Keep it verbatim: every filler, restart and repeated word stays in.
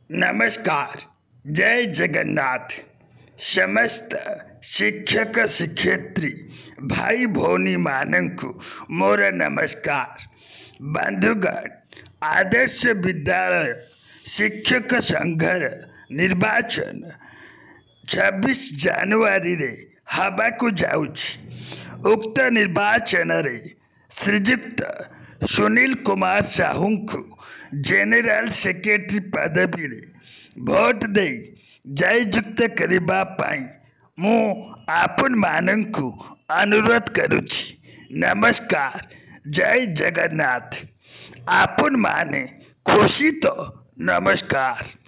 नमस्कार। जय जगन्नाथ। समस्त शिक्षक शिक्षयित्री भाई भौनी मानंकु मोर नमस्कार। बंधुगण, आदर्श विद्यालय शिक्षक संघर निर्वाचन छब्बीस जनवरी रे हवाकू जाउछि। उक्त निर्वाचन रे श्रीजुक्त सुनील कुमार साहू को जेनेराल सेक्रेटरी पदवी रे भोट दे जययुक्त करबा पाई मु आपन मानंकु अनुरोध करुछि। नमस्कार। जय जगन्नाथ। आपन माने खुशी तो नमस्कार।